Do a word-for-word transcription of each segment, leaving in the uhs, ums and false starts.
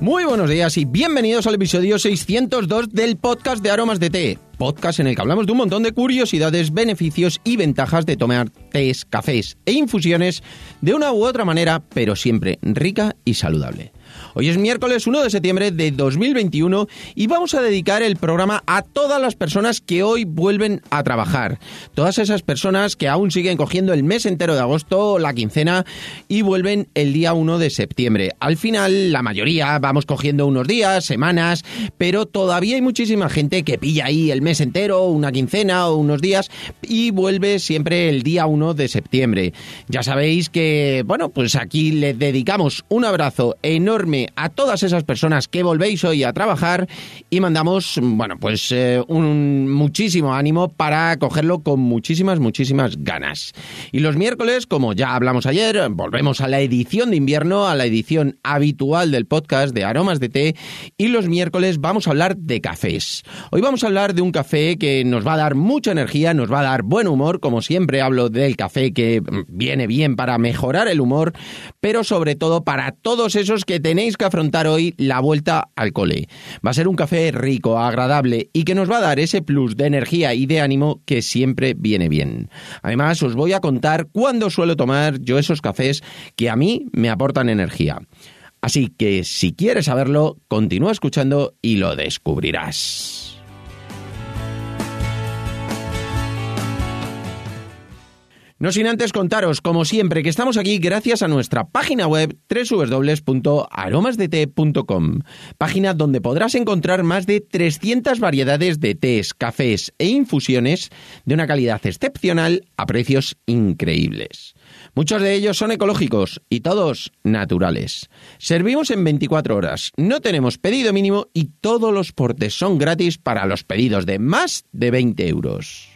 Muy buenos días y bienvenidos al episodio seiscientos dos del podcast de Aromas de Té. Podcast en el que hablamos de un montón de curiosidades, beneficios y ventajas de tomar tés, cafés e infusiones de una u otra manera, pero siempre rica y saludable. Hoy es miércoles uno de septiembre de dos mil veintiuno y vamos a dedicar el programa a todas las personas que hoy vuelven a trabajar. Todas esas personas que aún siguen cogiendo el mes entero de agosto, la quincena, y vuelven el día uno de septiembre. Al final, la mayoría vamos cogiendo unos días, semanas, pero todavía hay muchísima gente que pilla ahí el mes entero, una quincena o unos días y vuelve siempre el día uno de septiembre. Ya sabéis que, bueno, pues aquí le dedicamos un abrazo enorme a todas esas personas que volvéis hoy a trabajar y mandamos, bueno, pues eh, un muchísimo ánimo para cogerlo con muchísimas, muchísimas ganas. Y los miércoles, como ya hablamos ayer, volvemos a la edición de invierno, a la edición habitual del podcast de Aromas de Té, y los miércoles vamos a hablar de cafés. Hoy vamos a hablar de un café que nos va a dar mucha energía, nos va a dar buen humor, como siempre hablo del café que viene bien para mejorar el humor, pero sobre todo para todos esos que tenéis que afrontar hoy la vuelta al cole. Va a ser un café rico, agradable y que nos va a dar ese plus de energía y de ánimo que siempre viene bien. Además, os voy a contar cuándo suelo tomar yo esos cafés que a mí me aportan energía. Así que si quieres saberlo, continúa escuchando y lo descubrirás. No sin antes contaros, como siempre, que estamos aquí gracias a nuestra página web doble u doble u doble u punto aromas de té punto com, página donde podrás encontrar más de trescientas variedades de tés, cafés e infusiones de una calidad excepcional a precios increíbles. Muchos de ellos son ecológicos y todos naturales. Servimos en veinticuatro horas, no tenemos pedido mínimo y todos los portes son gratis para los pedidos de más de veinte euros.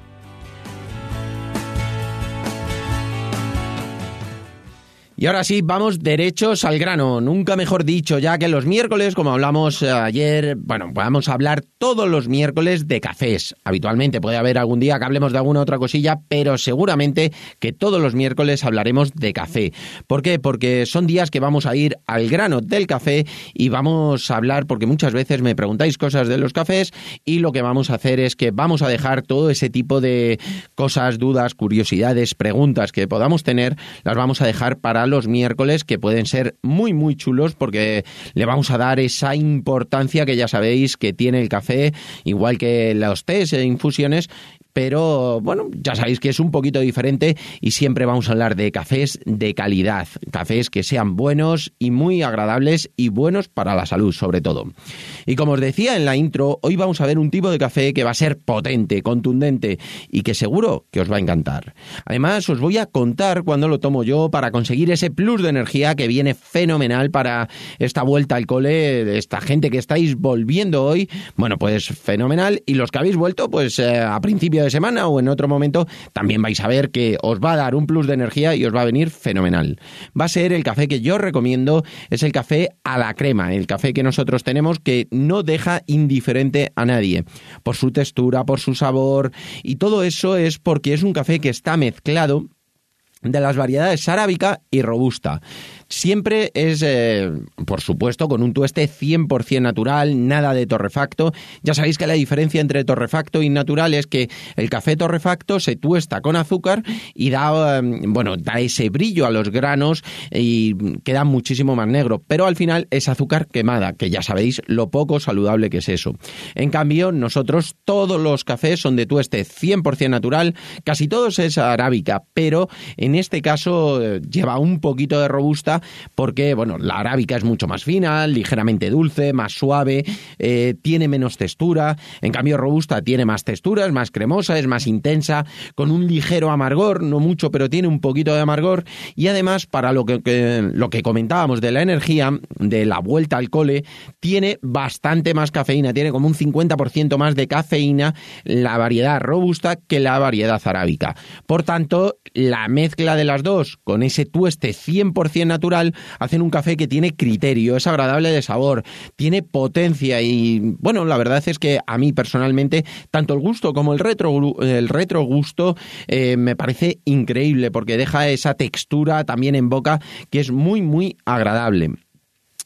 Y ahora sí, vamos derechos al grano, nunca mejor dicho, ya que los miércoles, como hablamos ayer, bueno, vamos a hablar todos los miércoles de cafés. Habitualmente puede haber algún día que hablemos de alguna otra cosilla, pero seguramente que todos los miércoles hablaremos de café. ¿Por qué? Porque son días que vamos a ir al grano del café y vamos a hablar, porque muchas veces me preguntáis cosas de los cafés y lo que vamos a hacer es que vamos a dejar todo ese tipo de cosas, dudas, curiosidades, preguntas que podamos tener, las vamos a dejar para los miércoles, que pueden ser muy muy chulos porque le vamos a dar esa importancia que ya sabéis que tiene el café, igual que los tés e infusiones, pero bueno, ya sabéis que es un poquito diferente y siempre vamos a hablar de cafés de calidad, cafés que sean buenos y muy agradables y buenos para la salud sobre todo. Y como os decía en la intro, hoy vamos a ver un tipo de café que va a ser potente, contundente y que seguro que os va a encantar. Además, os voy a contar cuándo lo tomo yo para conseguir ese plus de energía que viene fenomenal para esta vuelta al cole de esta gente que estáis volviendo hoy. Bueno, pues fenomenal. Y los que habéis vuelto, pues eh, a principio de semana o en otro momento, también vais a ver que os va a dar un plus de energía y os va a venir fenomenal. Va a ser el café que yo recomiendo, es el café a la crema, el café que nosotros tenemos que no deja indiferente a nadie, por su textura, por su sabor, y todo eso es porque es un café que está mezclado de las variedades arábica y robusta. Siempre es, eh, por supuesto, con un tueste cien por ciento natural, nada de torrefacto. Ya sabéis que la diferencia entre torrefacto y natural es que el café torrefacto se tuesta con azúcar y da, eh, bueno, da ese brillo a los granos y queda muchísimo más negro. Pero al final es azúcar quemada, que ya sabéis lo poco saludable que es eso. En cambio, nosotros todos los cafés son de tueste cien por ciento natural, casi todos es arábica, pero en este caso eh, lleva un poquito de robusta porque, bueno, la arábica es mucho más fina, ligeramente dulce, más suave, eh, tiene menos textura. En cambio, robusta tiene más textura, es más cremosa, es más intensa, con un ligero amargor, no mucho, pero tiene un poquito de amargor. Y además, para lo que, que, lo que comentábamos de la energía, de la vuelta al cole, tiene bastante más cafeína, tiene como un cincuenta por ciento más de cafeína la variedad robusta que la variedad arábica. Por tanto, la mezcla de las dos, con ese tueste cien por ciento natural, hacen un café que tiene criterio, es agradable de sabor, tiene potencia y, bueno, la verdad es que a mí personalmente, tanto el gusto como el retro, el retrogusto eh, me parece increíble porque deja esa textura también en boca que es muy, muy agradable.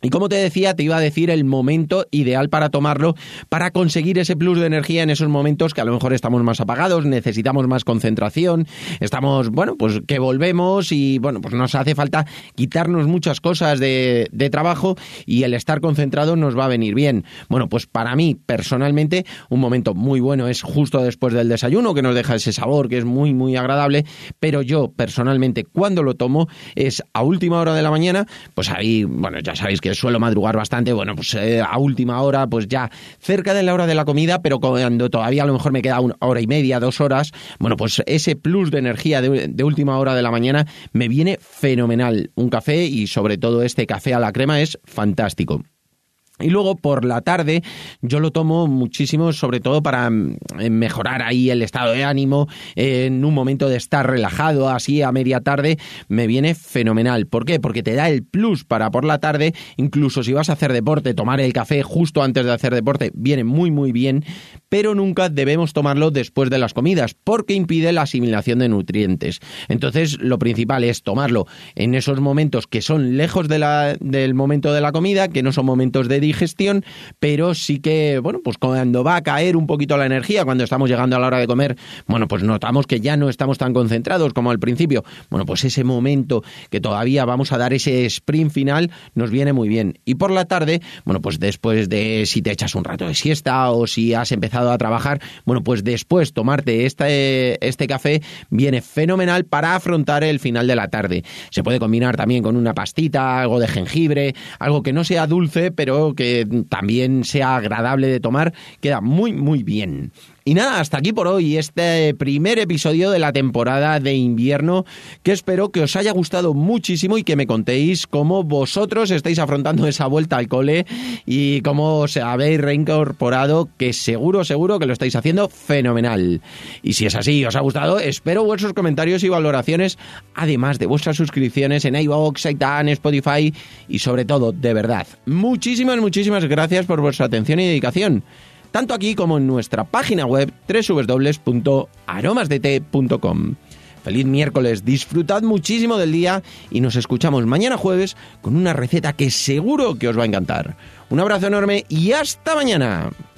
Y como te decía, te iba a decir el momento ideal para tomarlo, para conseguir ese plus de energía en esos momentos que a lo mejor estamos más apagados, necesitamos más concentración, estamos, bueno, pues que volvemos y, bueno, pues nos hace falta quitarnos muchas cosas de, de trabajo y el estar concentrado nos va a venir bien. Bueno, pues para mí, personalmente, un momento muy bueno es justo después del desayuno, que nos deja ese sabor que es muy, muy agradable, pero yo, personalmente, cuando lo tomo es a última hora de la mañana, pues ahí, bueno, ya sabéis que suelo madrugar bastante, bueno, pues eh, a última hora, pues ya cerca de la hora de la comida, pero cuando todavía a lo mejor me queda una hora y media, dos horas, bueno, pues ese plus de energía de, de última hora de la mañana me viene fenomenal. Un café y sobre todo este café a la crema es fantástico. Y luego por la tarde yo lo tomo muchísimo, sobre todo para mejorar ahí el estado de ánimo, en un momento de estar relajado, así a media tarde, me viene fenomenal. ¿Por qué? Porque te da el plus para por la tarde, incluso si vas a hacer deporte, tomar el café justo antes de hacer deporte viene muy muy bien, pero nunca debemos tomarlo después de las comidas, porque impide la asimilación de nutrientes. Entonces lo principal es tomarlo en esos momentos que son lejos de la, del momento de la comida, que no son momentos de digestión, pero sí que, bueno, pues cuando va a caer un poquito la energía, cuando estamos llegando a la hora de comer, bueno, pues notamos que ya no estamos tan concentrados como al principio. Bueno, pues ese momento que todavía vamos a dar ese sprint final nos viene muy bien. Y por la tarde, bueno, pues después de si te echas un rato de siesta o si has empezado a trabajar, bueno, pues después tomarte este, este café viene fenomenal para afrontar el final de la tarde. Se puede combinar también con una pastita, algo de jengibre, algo que no sea dulce, pero que también sea agradable de tomar, queda muy, muy bien. Y nada, hasta aquí por hoy este primer episodio de la temporada de invierno, que espero que os haya gustado muchísimo y que me contéis cómo vosotros estáis afrontando esa vuelta al cole y cómo os habéis reincorporado, que seguro, seguro que lo estáis haciendo fenomenal. Y si es así y os ha gustado, espero vuestros comentarios y valoraciones, además de vuestras suscripciones en iVoox, iTunes, Spotify y sobre todo, de verdad, muchísimas, muchísimas gracias por vuestra atención y dedicación, tanto aquí como en nuestra página web doble u doble u doble u punto aromas de té punto com. Feliz miércoles, disfrutad muchísimo del día y nos escuchamos mañana jueves con una receta que seguro que os va a encantar. Un abrazo enorme y hasta mañana.